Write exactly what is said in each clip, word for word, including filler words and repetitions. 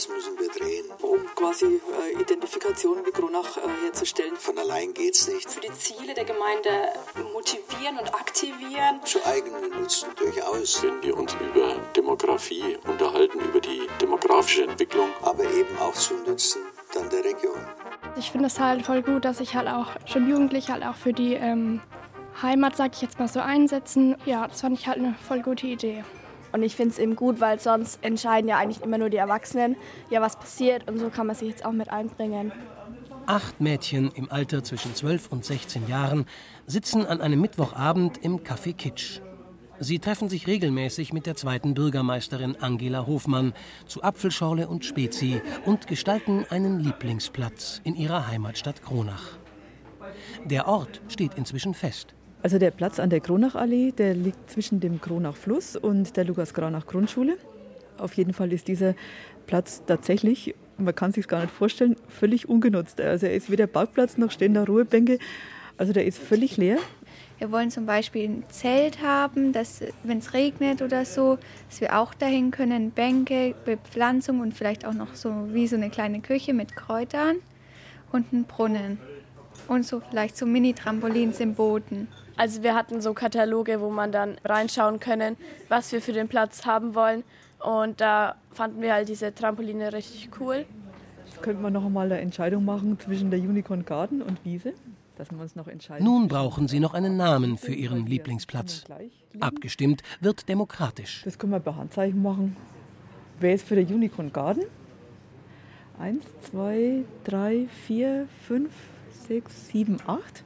Das müssen wir drehen. Um quasi äh, Identifikation mit Kronach äh, herzustellen. Von allein geht's nicht. Für die Ziele der Gemeinde motivieren und aktivieren. Zu eigenen Nutzen durchaus. Wenn wir uns über Demografie unterhalten, über die demografische Entwicklung. Aber eben auch zu Nutzen dann der Region. Ich finde es halt voll gut, dass sich halt auch schon Jugendliche halt auch für die ähm, Heimat, sag ich jetzt mal so, einsetzen. Ja, das fand ich halt eine voll gute Idee. Und ich finde es eben gut, weil sonst entscheiden ja eigentlich immer nur die Erwachsenen, ja, was passiert. Und so kann man sich jetzt auch mit einbringen. Acht Mädchen im Alter zwischen zwölf und sechzehn Jahren sitzen an einem Mittwochabend im Café Kitsch. Sie treffen sich regelmäßig mit der zweiten Bürgermeisterin Angela Hofmann zu Apfelschorle und Spezi und gestalten einen Lieblingsplatz in ihrer Heimatstadt Kronach. Der Ort steht inzwischen fest. Also der Platz an der Kronachallee, der liegt zwischen dem Kronachfluss und der Lukas-Kronach-Grundschule. Auf jeden Fall ist dieser Platz tatsächlich, man kann es sich gar nicht vorstellen, völlig ungenutzt. Also er ist weder Parkplatz noch stehen da Ruhebänke. Also der ist völlig leer. Wir wollen zum Beispiel ein Zelt haben, dass, wenn es regnet oder so, dass wir auch dahin können, Bänke, Bepflanzung und vielleicht auch noch so wie so eine kleine Küche mit Kräutern und einen Brunnen. Und so vielleicht so Mini-Trampolins im Boden. Also wir hatten so Kataloge, wo man dann reinschauen können, was wir für den Platz haben wollen. Und da fanden wir halt diese Trampoline richtig cool. Jetzt könnte man noch einmal eine Entscheidung machen zwischen der Unicorn Garden und Wiese. Dass wir uns noch entscheiden. Nun brauchen sie noch einen Namen für ihren Lieblingsplatz. Abgestimmt wird demokratisch. Das können wir per Handzeichen machen. Wer ist für der Unicorn Garden? Eins, zwei, drei, vier, fünf, sechs, sieben, acht.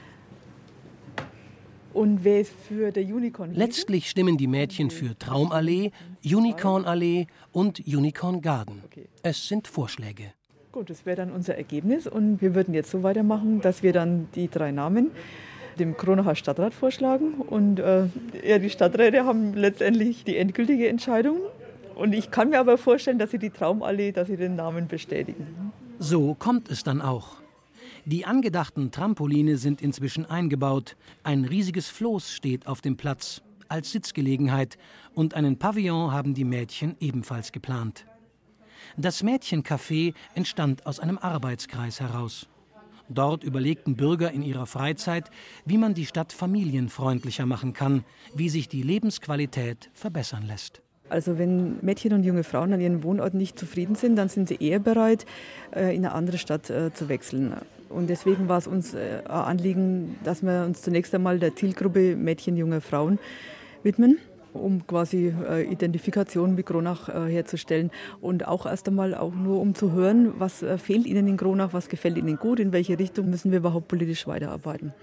Und wer ist für der Unicorn Wiese? Letztlich stimmen die Mädchen für Traumallee, Unicornallee und Unicorn Garden. Es sind Vorschläge. Gut, das wäre dann unser Ergebnis und wir würden jetzt so weitermachen, dass wir dann die drei Namen dem Kronacher Stadtrat vorschlagen und äh, ja, die Stadträte haben letztendlich die endgültige Entscheidung und ich kann mir aber vorstellen, dass sie die Traumallee, dass sie den Namen bestätigen. So kommt es dann auch. Die angedachten Trampoline sind inzwischen eingebaut, ein riesiges Floß steht auf dem Platz als Sitzgelegenheit und einen Pavillon haben die Mädchen ebenfalls geplant. Das Mädchencafé entstand aus einem Arbeitskreis heraus. Dort überlegten Bürger in ihrer Freizeit, wie man die Stadt familienfreundlicher machen kann, wie sich die Lebensqualität verbessern lässt. Also wenn Mädchen und junge Frauen an ihrem Wohnort nicht zufrieden sind, dann sind sie eher bereit, in eine andere Stadt zu wechseln. Und deswegen war es uns ein Anliegen, dass wir uns zunächst einmal der Zielgruppe Mädchen, junge Frauen widmen, um quasi äh, Identifikation mit Kronach äh, herzustellen und auch erst einmal auch nur um zu hören, was äh, fehlt Ihnen in Kronach, was gefällt Ihnen gut, in welche Richtung müssen wir überhaupt politisch weiterarbeiten.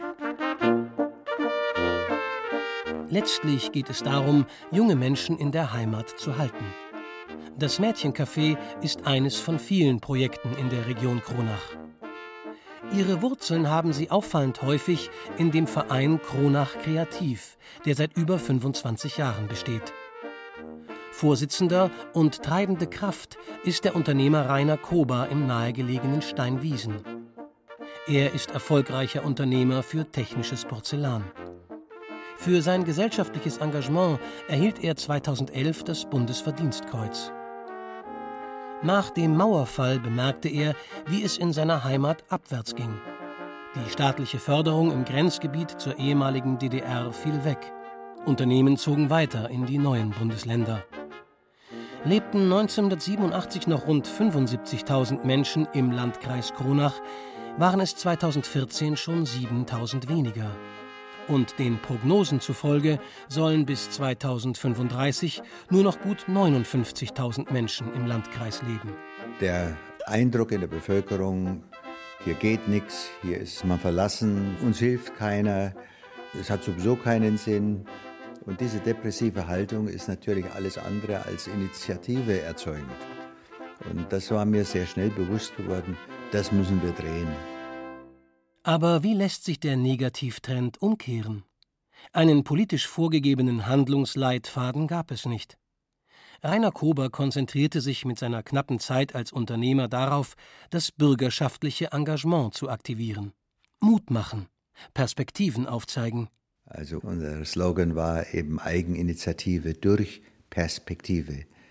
Letztlich geht es darum, junge Menschen in der Heimat zu halten. Das Mädchencafé ist eines von vielen Projekten in der Region Kronach. Ihre Wurzeln haben sie auffallend häufig in dem Verein Kronach Kreativ, der seit über fünfundzwanzig Jahren besteht. Vorsitzender und treibende Kraft ist der Unternehmer Rainer Kober im nahegelegenen Steinwiesen. Er ist erfolgreicher Unternehmer für technisches Porzellan. Für sein gesellschaftliches Engagement erhielt er zweitausendelf das Bundesverdienstkreuz. Nach dem Mauerfall bemerkte er, wie es in seiner Heimat abwärts ging. Die staatliche Förderung im Grenzgebiet zur ehemaligen D D R fiel weg. Unternehmen zogen weiter in die neuen Bundesländer. Lebten neunzehnhundertsiebenundachtzig noch rund fünfundsiebzigtausend Menschen im Landkreis Kronach, waren es zweitausendvierzehn schon siebentausend weniger. Und den Prognosen zufolge sollen bis zweitausendfünfunddreißig nur noch gut neunundfünfzigtausend Menschen im Landkreis leben. Der Eindruck in der Bevölkerung, hier geht nichts, hier ist man verlassen, uns hilft keiner, es hat sowieso keinen Sinn. Und diese depressive Haltung ist natürlich alles andere als Initiative erzeugend. Und das war mir sehr schnell bewusst geworden, das müssen wir drehen. Aber wie lässt sich der Negativtrend umkehren? Einen politisch vorgegebenen Handlungsleitfaden gab es nicht. Rainer Kober konzentrierte sich mit seiner knappen Zeit als Unternehmer darauf, das bürgerschaftliche Engagement zu aktivieren. Mut machen, Perspektiven aufzeigen. Also unser Slogan war eben Eigeninitiative durch Perspektive.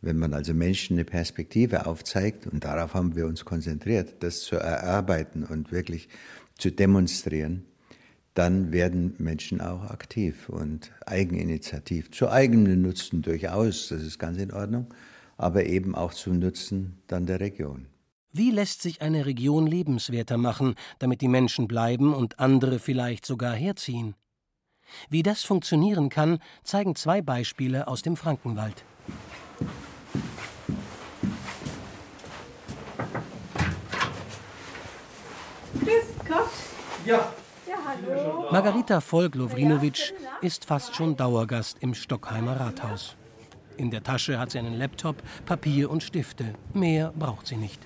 Wenn man also Menschen eine Perspektive aufzeigt, und darauf haben wir uns konzentriert, das zu erarbeiten und wirklich zu demonstrieren, dann werden Menschen auch aktiv und eigeninitiativ, zu eigenem Nutzen durchaus, das ist ganz in Ordnung, aber eben auch zum Nutzen dann der Region. Wie lässt sich eine Region lebenswerter machen, damit die Menschen bleiben und andere vielleicht sogar herziehen? Wie das funktionieren kann, zeigen zwei Beispiele aus dem Frankenwald. Grüß Gott. Ja. Ja, hallo. Margarita Volk-Lowrinowitsch ist fast schon Dauergast im Stockheimer Rathaus. In der Tasche hat sie einen Laptop, Papier und Stifte. Mehr braucht sie nicht.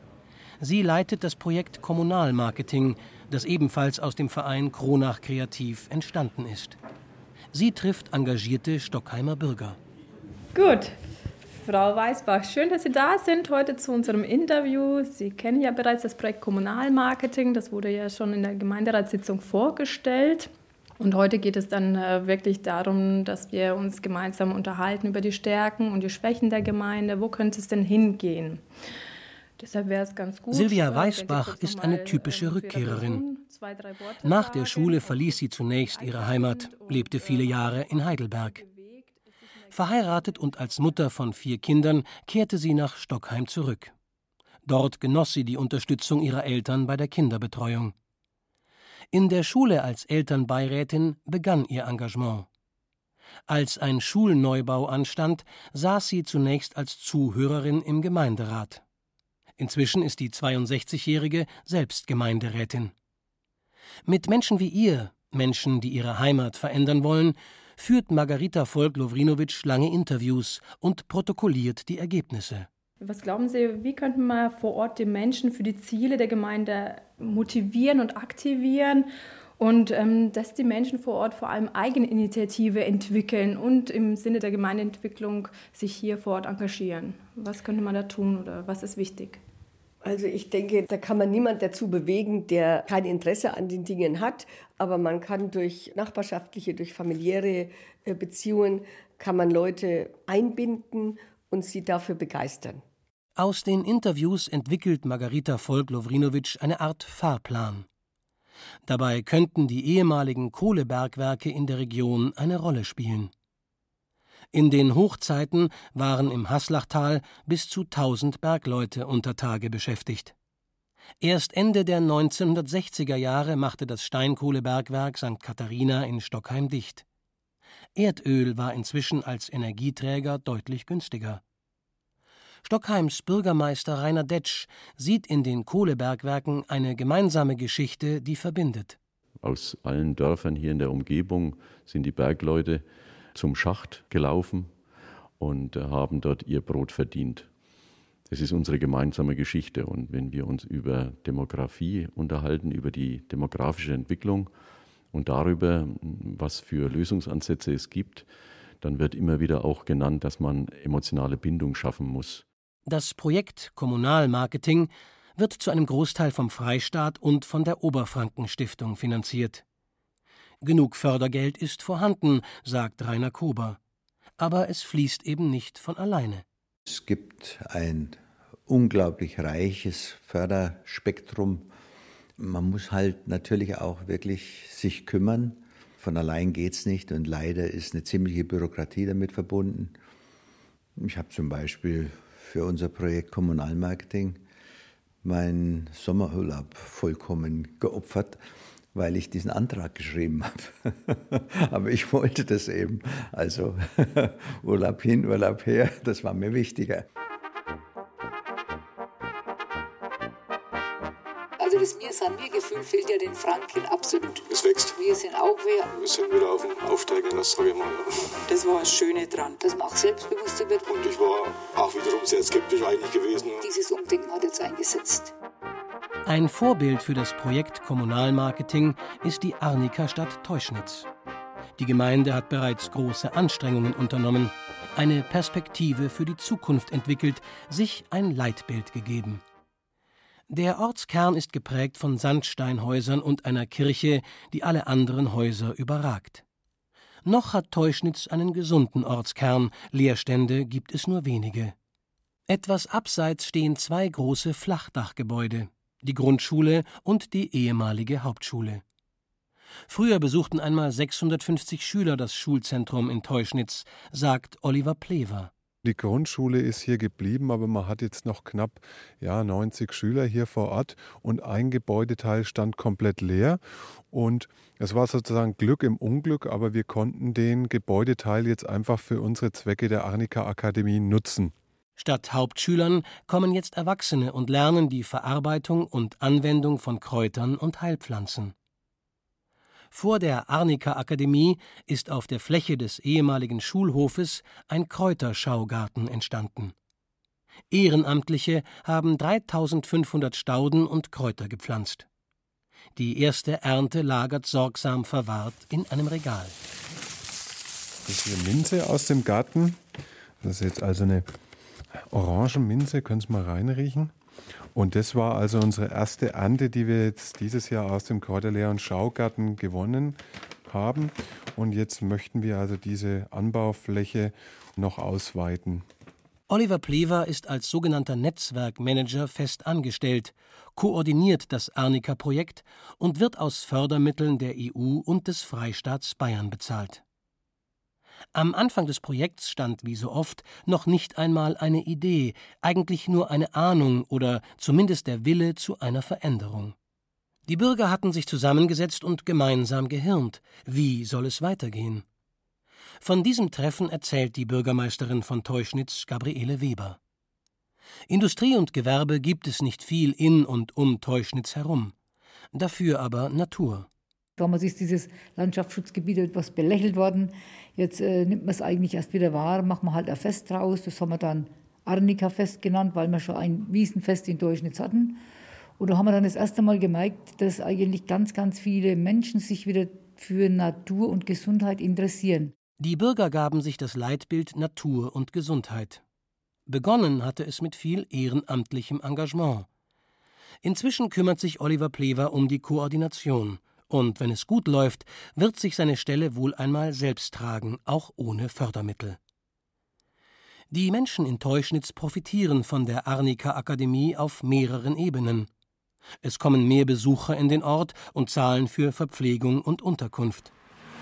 Sie leitet das Projekt Kommunalmarketing, das ebenfalls aus dem Verein Kronach Kreativ entstanden ist. Sie trifft engagierte Stockheimer Bürger. Gut, Frau Weißbach, schön, dass Sie da sind heute zu unserem Interview. Sie kennen ja bereits das Projekt Kommunalmarketing, das wurde ja schon in der Gemeinderatssitzung vorgestellt. Und heute geht es dann äh, wirklich darum, dass wir uns gemeinsam unterhalten über die Stärken und die Schwächen der Gemeinde. Wo könnte es denn hingehen? Deshalb wäre es ganz gut. Silvia Weißbach ist eine typische Rückkehrerin. Nach der Schule verließ sie zunächst ihre Heimat, lebte viele Jahre in Heidelberg. Verheiratet und als Mutter von vier Kindern kehrte sie nach Stockheim zurück. Dort genoss sie die Unterstützung ihrer Eltern bei der Kinderbetreuung. In der Schule als Elternbeirätin begann ihr Engagement. Als ein Schulneubau anstand, saß sie zunächst als Zuhörerin im Gemeinderat. Inzwischen ist die zweiundsechzigjährige selbst Gemeinderätin. Mit Menschen wie ihr, Menschen, die ihre Heimat verändern wollen, führt Margarita Volk-Lowrinowitsch lange Interviews und protokolliert die Ergebnisse. Was glauben Sie, wie könnten wir vor Ort die Menschen für die Ziele der Gemeinde motivieren und aktivieren und ähm, dass die Menschen vor Ort vor allem Eigeninitiative entwickeln und im Sinne der Gemeindeentwicklung sich hier vor Ort engagieren? Was könnte man da tun oder was ist wichtig? Also ich denke, da kann man niemand dazu bewegen, der kein Interesse an den Dingen hat. Aber man kann durch nachbarschaftliche, durch familiäre Beziehungen, kann man Leute einbinden und sie dafür begeistern. Aus den Interviews entwickelt Margarita Volk-Lowrinowitsch eine Art Fahrplan. Dabei könnten die ehemaligen Kohlebergwerke in der Region eine Rolle spielen. In den Hochzeiten waren im Haslachtal bis zu tausend Bergleute unter Tage beschäftigt. Erst Ende der neunzehnhundertsechziger Jahre machte das Steinkohlebergwerk Sankt Katharina in Stockheim dicht. Erdöl war inzwischen als Energieträger deutlich günstiger. Stockheims Bürgermeister Rainer Detsch sieht in den Kohlebergwerken eine gemeinsame Geschichte, die verbindet. Aus allen Dörfern hier in der Umgebung sind die Bergleute zum Schacht gelaufen und haben dort ihr Brot verdient. Das ist unsere gemeinsame Geschichte. Und wenn wir uns über Demografie unterhalten, über die demografische Entwicklung und darüber, was für Lösungsansätze es gibt, dann wird immer wieder auch genannt, dass man emotionale Bindung schaffen muss. Das Projekt Kommunalmarketing wird zu einem Großteil vom Freistaat und von der Oberfrankenstiftung finanziert. Genug Fördergeld ist vorhanden, sagt Rainer Kober. Aber es fließt eben nicht von alleine. Es gibt ein unglaublich reiches Förderspektrum. Man muss halt natürlich auch wirklich sich kümmern. Von allein geht's nicht und leider ist eine ziemliche Bürokratie damit verbunden. Ich habe zum Beispiel für unser Projekt Kommunalmarketing meinen Sommerurlaub vollkommen geopfert, weil ich diesen Antrag geschrieben habe. Aber ich wollte das eben. Also Urlaub hin, Urlaub her, das war mir wichtiger. Also das Wir-sind-wir-Gefühl fehlt ja den Franken absolut. Es wächst. Wir sind auch wer. Wir sind wieder auf dem Aufsteigen, das sage ich mal. Das war das Schöne dran, dass man auch selbstbewusster wird. Und ich war auch wiederum sehr skeptisch eigentlich gewesen. Dieses Umdenken hat jetzt eingesetzt. Ein Vorbild für das Projekt Kommunalmarketing ist die Arnika-Stadt Teuschnitz. Die Gemeinde hat bereits große Anstrengungen unternommen, eine Perspektive für die Zukunft entwickelt, sich ein Leitbild gegeben. Der Ortskern ist geprägt von Sandsteinhäusern und einer Kirche, die alle anderen Häuser überragt. Noch hat Teuschnitz einen gesunden Ortskern, Leerstände gibt es nur wenige. Etwas abseits stehen zwei große Flachdachgebäude, die Grundschule und die ehemalige Hauptschule. Früher besuchten einmal sechshundertfünfzig Schüler das Schulzentrum in Teuschnitz, sagt Oliver Plewer. Die Grundschule ist hier geblieben, aber man hat jetzt noch knapp ja, neunzig Schüler hier vor Ort und ein Gebäudeteil stand komplett leer. Und es war sozusagen Glück im Unglück, aber wir konnten den Gebäudeteil jetzt einfach für unsere Zwecke der Arnika-Akademie nutzen. Statt Hauptschülern kommen jetzt Erwachsene und lernen die Verarbeitung und Anwendung von Kräutern und Heilpflanzen. Vor der Arnika-Akademie ist auf der Fläche des ehemaligen Schulhofes ein Kräuterschaugarten entstanden. Ehrenamtliche haben dreitausendfünfhundert Stauden und Kräuter gepflanzt. Die erste Ernte lagert sorgsam verwahrt in einem Regal. Das ist hier Minze aus dem Garten. Das ist jetzt also eine Orangenminze, können Sie mal reinriechen. Und das war also unsere erste Ernte, die wir jetzt dieses Jahr aus dem Kräuterlehr- und Schaugarten gewonnen haben. Und jetzt möchten wir also diese Anbaufläche noch ausweiten. Oliver Plewer ist als sogenannter Netzwerkmanager fest angestellt, koordiniert das Arnika-Projekt und wird aus Fördermitteln der E U und des Freistaats Bayern bezahlt. Am Anfang des Projekts stand wie so oft noch nicht einmal eine Idee, eigentlich nur eine Ahnung oder zumindest der Wille zu einer Veränderung. Die Bürger hatten sich zusammengesetzt und gemeinsam gehirnt. Wie soll es weitergehen? Von diesem Treffen erzählt die Bürgermeisterin von Teuschnitz, Gabriele Weber. Industrie und Gewerbe gibt es nicht viel in und um Teuschnitz herum. Dafür aber Natur. Damals ist dieses Landschaftsschutzgebiet etwas belächelt worden. Jetzt äh, nimmt man es eigentlich erst wieder wahr, macht man halt ein Fest draus. Das haben wir dann Arnika-Fest genannt, weil wir schon ein Wiesenfest in Teuschnitz hatten. Und da haben wir dann das erste Mal gemerkt, dass eigentlich ganz, ganz viele Menschen sich wieder für Natur und Gesundheit interessieren. Die Bürger gaben sich das Leitbild Natur und Gesundheit. Begonnen hatte es mit viel ehrenamtlichem Engagement. Inzwischen kümmert sich Oliver Plewer um die Koordination. Und wenn es gut läuft, wird sich seine Stelle wohl einmal selbst tragen, auch ohne Fördermittel. Die Menschen in Teuschnitz profitieren von der Arnika-Akademie auf mehreren Ebenen. Es kommen mehr Besucher in den Ort und zahlen für Verpflegung und Unterkunft.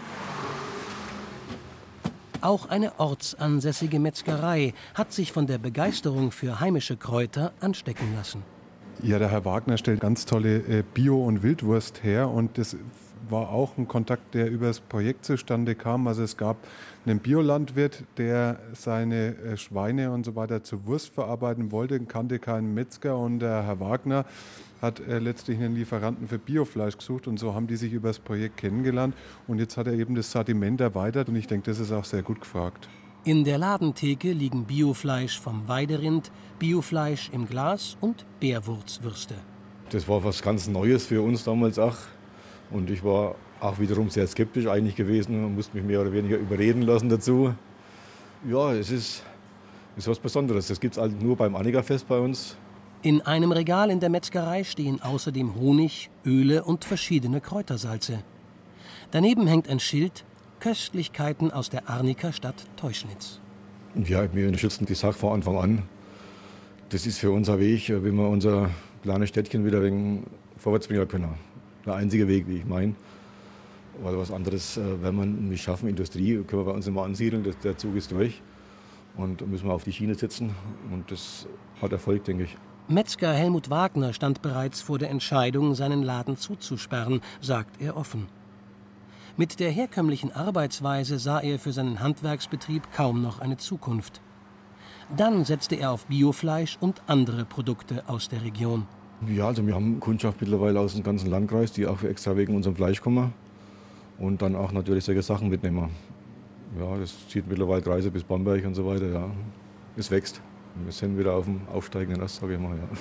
Auch eine ortsansässige Metzgerei hat sich von der Begeisterung für heimische Kräuter anstecken lassen. Ja, der Herr Wagner stellt ganz tolle äh, Bio- und Wildwurst her und das war auch ein Kontakt, der über das Projekt zustande kam. Also es gab einen Biolandwirt, der seine äh, Schweine und so weiter zur Wurst verarbeiten wollte, kannte keinen Metzger und der Herr Wagner hat äh, letztlich einen Lieferanten für Biofleisch gesucht und so haben die sich über das Projekt kennengelernt und jetzt hat er eben das Sortiment erweitert und ich denke, das ist auch sehr gut gefragt. In der Ladentheke liegen Biofleisch vom Weiderind, Biofleisch im Glas und Bärwurzwürste. Das war was ganz Neues für uns damals auch. Und ich war auch wiederum sehr skeptisch eigentlich gewesen und musste mich mehr oder weniger überreden lassen dazu. Ja, es ist, ist was Besonderes. Das gibt es halt nur beim Arnika-Fest bei uns. In einem Regal in der Metzgerei stehen außerdem Honig, Öle und verschiedene Kräutersalze. Daneben hängt ein Schild: Köstlichkeiten aus der Arnika-Stadt Teuschnitz. Ja, wir unterstützen die Sache von Anfang an. Das ist für unser Weg, wie wir unser kleines Städtchen wieder ein wenig vorwärts bringen können. Der einzige Weg, wie ich meine. Weil was anderes, wenn wir nicht schaffen, Industrie, können wir bei uns immer ansiedeln, das, der Zug ist durch. Und da müssen wir auf die Schiene sitzen und das hat Erfolg, denke ich. Metzger Helmut Wagner stand bereits vor der Entscheidung, seinen Laden zuzusperren, sagt er offen. Mit der herkömmlichen Arbeitsweise sah er für seinen Handwerksbetrieb kaum noch eine Zukunft. Dann setzte er auf Biofleisch und andere Produkte aus der Region. Ja, also wir haben Kundschaft mittlerweile aus dem ganzen Landkreis, die auch extra wegen unserem Fleisch kommen und dann auch natürlich solche Sachen mitnehmen. Ja, das zieht mittlerweile Kreise bis Bamberg und so weiter. Ja. Es wächst. Wir sind wieder auf dem aufsteigenden Ast, sage ich mal. Ja.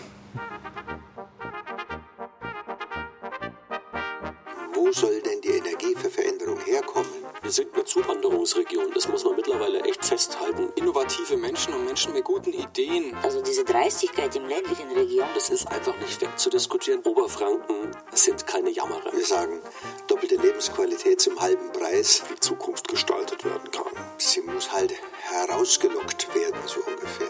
Wo soll denn die Energie für Veränderung herkommen? Wir sind eine Zuwanderungsregion, das muss man mittlerweile echt festhalten. innovative Menschen und Menschen mit guten Ideen. Also diese Dreistigkeit im ländlichen Region, das ist einfach nicht wegzudiskutieren. Oberfranken sind keine Jammerer. Wir sagen, doppelte Lebensqualität zum halben Preis. Wie Zukunft gestaltet werden kann. Sie muss halt herausgelockt werden, so ungefähr.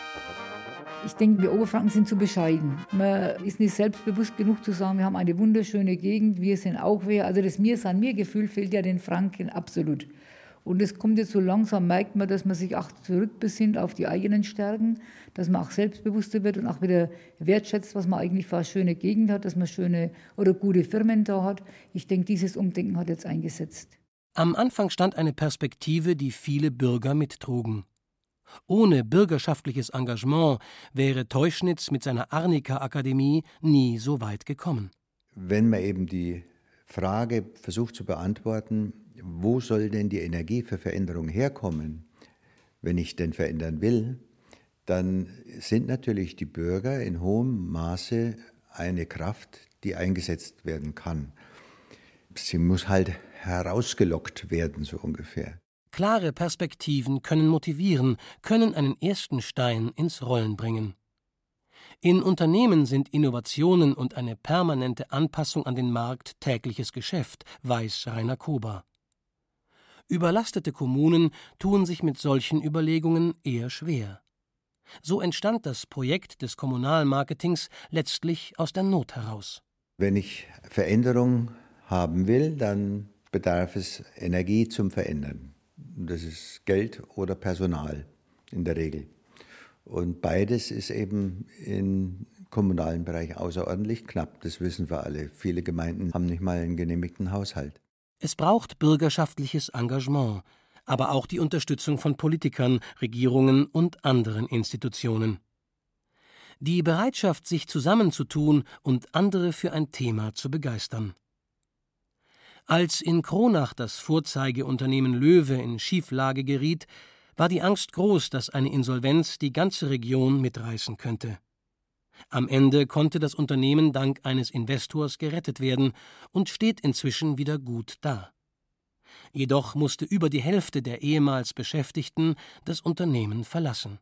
Ich denke, wir Oberfranken sind zu bescheiden. Man ist nicht selbstbewusst genug zu sagen, wir haben eine wunderschöne Gegend, wir sind auch wer. Also das Mir-San-Mir-Gefühl fehlt ja den Franken absolut. Und es kommt jetzt so langsam, merkt man, dass man sich auch zurückbesinnt auf die eigenen Stärken, dass man auch selbstbewusster wird und auch wieder wertschätzt, was man eigentlich für eine schöne Gegend hat, dass man schöne oder gute Firmen da hat. Ich denke, dieses Umdenken hat jetzt eingesetzt. Am Anfang stand eine Perspektive, die viele Bürger mittrugen. Ohne bürgerschaftliches Engagement wäre Teuschnitz mit seiner Arnika-Akademie nie so weit gekommen. Wenn man eben die Frage versucht zu beantworten, wo soll denn die Energie für Veränderung herkommen, wenn ich denn verändern will, dann sind natürlich die Bürger in hohem Maße eine Kraft, die eingesetzt werden kann. Sie muss halt herausgelockt werden, so ungefähr. Klare Perspektiven können motivieren, können einen ersten Stein ins Rollen bringen. In Unternehmen sind Innovationen und eine permanente Anpassung an den Markt tägliches Geschäft, weiß Rainer Kober. Überlastete Kommunen tun sich mit solchen Überlegungen eher schwer. So entstand das Projekt des Kommunalmarketings letztlich aus der Not heraus. Wenn ich Veränderung haben will, dann bedarf es Energie zum Verändern. Das ist Geld oder Personal in der Regel. Und beides ist eben im kommunalen Bereich außerordentlich knapp. Das wissen wir alle. Viele Gemeinden haben nicht mal einen genehmigten Haushalt. Es braucht bürgerschaftliches Engagement, aber auch die Unterstützung von Politikern, Regierungen und anderen Institutionen. Die Bereitschaft, sich zusammenzutun und andere für ein Thema zu begeistern. Als in Kronach das Vorzeigeunternehmen Löwe in Schieflage geriet, war die Angst groß, dass eine Insolvenz die ganze Region mitreißen könnte. Am Ende konnte das Unternehmen dank eines Investors gerettet werden und steht inzwischen wieder gut da. Jedoch musste über die Hälfte der ehemals Beschäftigten das Unternehmen verlassen.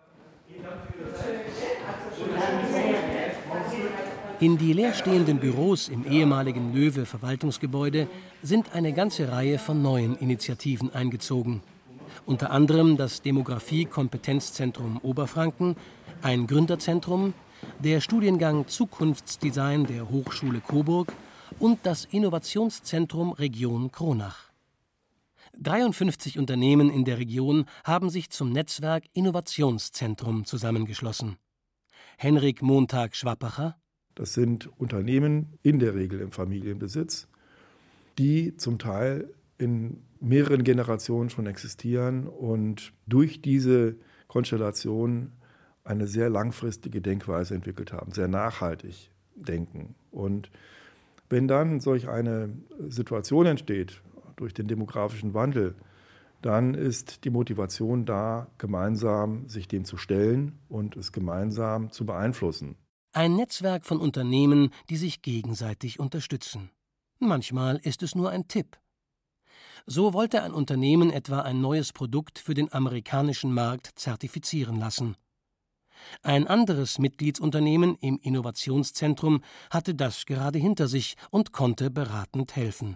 In die leerstehenden Büros im ehemaligen Löwe-Verwaltungsgebäude sind eine ganze Reihe von neuen Initiativen eingezogen. Unter anderem das Demografie-Kompetenzzentrum Oberfranken, ein Gründerzentrum, der Studiengang Zukunftsdesign der Hochschule Coburg und das Innovationszentrum Region Kronach. dreiundfünfzig Unternehmen in der Region haben sich zum Netzwerk Innovationszentrum zusammengeschlossen. Henrik Montag-Schwappacher: Das sind Unternehmen, in der Regel im Familienbesitz, die zum Teil in mehreren Generationen schon existieren und durch diese Konstellation eine sehr langfristige Denkweise entwickelt haben, sehr nachhaltig denken. Und wenn dann solch eine Situation entsteht, durch den demografischen Wandel, dann ist die Motivation da, gemeinsam sich dem zu stellen und es gemeinsam zu beeinflussen. Ein Netzwerk von Unternehmen, die sich gegenseitig unterstützen. Manchmal ist es nur ein Tipp. So wollte ein Unternehmen etwa ein neues Produkt für den amerikanischen Markt zertifizieren lassen. Ein anderes Mitgliedsunternehmen im Innovationszentrum hatte das gerade hinter sich und konnte beratend helfen.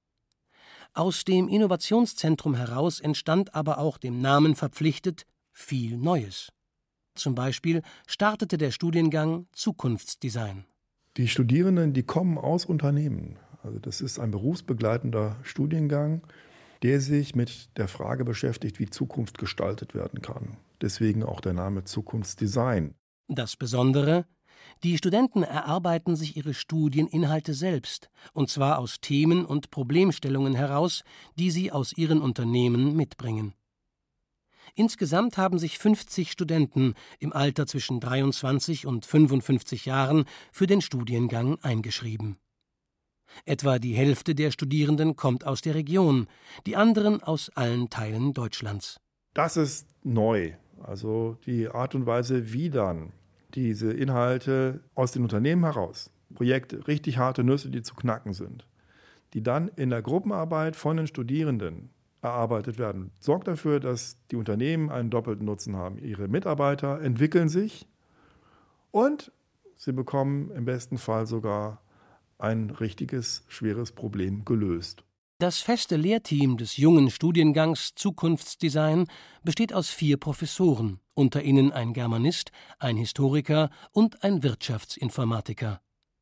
Aus dem Innovationszentrum heraus entstand aber auch dem Namen verpflichtet viel Neues. Zum Beispiel startete der Studiengang Zukunftsdesign. Die Studierenden, die kommen aus Unternehmen. Also das ist ein berufsbegleitender Studiengang, der sich mit der Frage beschäftigt, wie Zukunft gestaltet werden kann. Deswegen auch der Name Zukunftsdesign. Das Besondere: Die Studenten erarbeiten sich ihre Studieninhalte selbst, und zwar aus Themen und Problemstellungen heraus, die sie aus ihren Unternehmen mitbringen. Insgesamt haben sich fünfzig Studenten im Alter zwischen dreiundzwanzig und fünfundfünfzig Jahren für den Studiengang eingeschrieben. Etwa die Hälfte der Studierenden kommt aus der Region, die anderen aus allen Teilen Deutschlands. Das ist neu. Also die Art und Weise, wie dann diese Inhalte aus den Unternehmen heraus, Projekte, richtig harte Nüsse, die zu knacken sind, die dann in der Gruppenarbeit von den Studierenden erarbeitet werden. Sorgt dafür, dass die Unternehmen einen doppelten Nutzen haben. Ihre Mitarbeiter entwickeln sich und sie bekommen im besten Fall sogar ein richtiges, schweres Problem gelöst. Das feste Lehrteam des jungen Studiengangs Zukunftsdesign besteht aus vier Professoren, unter ihnen ein Germanist, ein Historiker und ein Wirtschaftsinformatiker.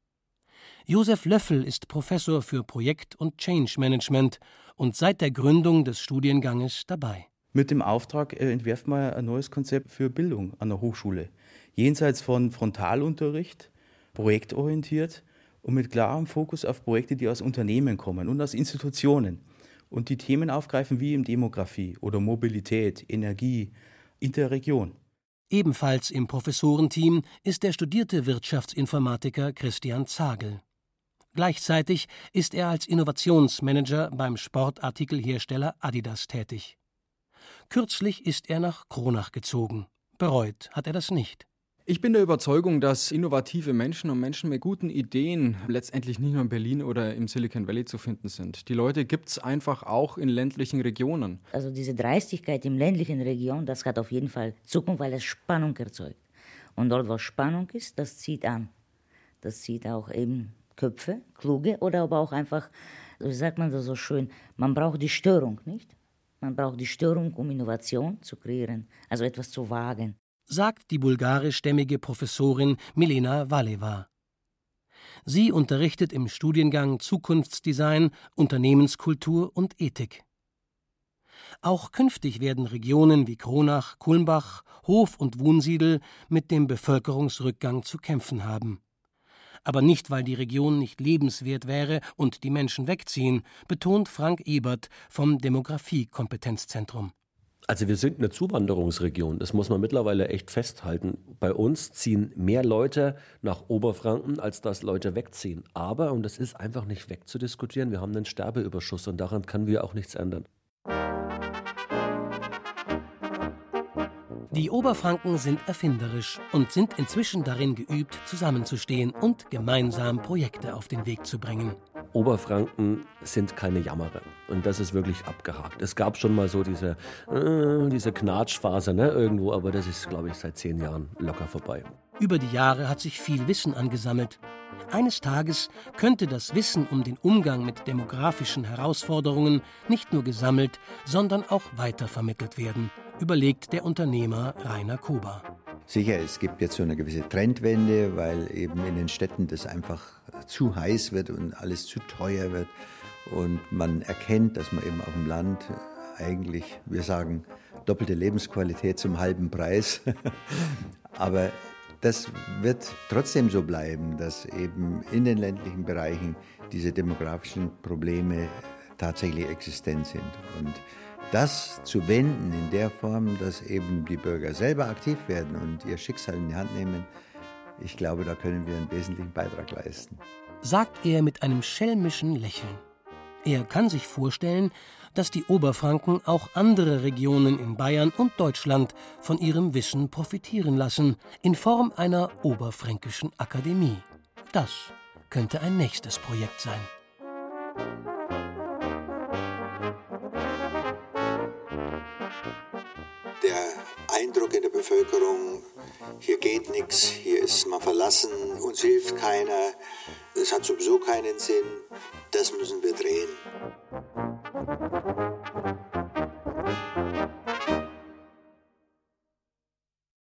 Josef Löffel ist Professor für Projekt- und Change Management und seit der Gründung des Studienganges dabei. Mit dem Auftrag äh, entwerfen wir ein neues Konzept für Bildung an der Hochschule. Jenseits von Frontalunterricht, projektorientiert und mit klarem Fokus auf Projekte, die aus Unternehmen kommen und aus Institutionen und die Themen aufgreifen wie in Demografie oder Mobilität, Energie, Interregion. Ebenfalls im Professorenteam ist der studierte Wirtschaftsinformatiker Christian Zagel. Gleichzeitig ist er als Innovationsmanager beim Sportartikelhersteller Adidas tätig. Kürzlich ist er nach Kronach gezogen. Bereut hat er das nicht. Ich bin der Überzeugung, dass innovative Menschen und Menschen mit guten Ideen letztendlich nicht nur in Berlin oder im Silicon Valley zu finden sind. Die Leute gibt es einfach auch in ländlichen Regionen. Also diese Dreistigkeit im ländlichen Region, das hat auf jeden Fall Zukunft, weil es Spannung erzeugt. Und dort, wo Spannung ist, das zieht an. Das zieht auch eben Köpfe, kluge oder aber auch einfach, wie sagt man das so schön, man braucht die Störung, nicht? Man braucht die Störung, um Innovation zu kreieren, also etwas zu wagen. Sagt die bulgarischstämmige Professorin Milena Valeva. Sie unterrichtet im Studiengang Zukunftsdesign, Unternehmenskultur und Ethik. Auch künftig werden Regionen wie Kronach, Kulmbach, Hof und Wunsiedel mit dem Bevölkerungsrückgang zu kämpfen haben. Aber nicht, weil die Region nicht lebenswert wäre und die Menschen wegziehen, betont Frank Ebert vom Demografie-Kompetenzzentrum. Also wir sind eine Zuwanderungsregion, das muss man mittlerweile echt festhalten. Bei uns ziehen mehr Leute nach Oberfranken, als dass Leute wegziehen. Aber, und das ist einfach nicht wegzudiskutieren, wir haben einen Sterbeüberschuss und daran können wir auch nichts ändern. Die Oberfranken sind erfinderisch und sind inzwischen darin geübt, zusammenzustehen und gemeinsam Projekte auf den Weg zu bringen. Oberfranken sind keine Jammerer und das ist wirklich abgehakt. Es gab schon mal so diese, äh, diese Knatschphase ne, irgendwo, aber das ist, glaube ich, seit zehn Jahren locker vorbei. Über die Jahre hat sich viel Wissen angesammelt. Eines Tages könnte das Wissen um den Umgang mit demografischen Herausforderungen nicht nur gesammelt, sondern auch weitervermittelt werden, überlegt der Unternehmer Rainer Kober. Sicher, es gibt jetzt so eine gewisse Trendwende, weil eben in den Städten das einfach zu heiß wird und alles zu teuer wird. Und man erkennt, dass man eben auf dem Land eigentlich, wir sagen, doppelte Lebensqualität zum halben Preis. Aber das wird trotzdem so bleiben, dass eben in den ländlichen Bereichen diese demografischen Probleme tatsächlich existent sind. Und das zu wenden in der Form, dass eben die Bürger selber aktiv werden und ihr Schicksal in die Hand nehmen, ich glaube, da können wir einen wesentlichen Beitrag leisten. Sagt er mit einem schelmischen Lächeln. Er kann sich vorstellen, dass die Oberfranken auch andere Regionen in Bayern und Deutschland von ihrem Wissen profitieren lassen, in Form einer oberfränkischen Akademie. Das könnte ein nächstes Projekt sein. Der Eindruck in der Bevölkerung, hier geht nichts, hier ist man verlassen, uns hilft keiner, es hat sowieso keinen Sinn, das müssen wir drehen.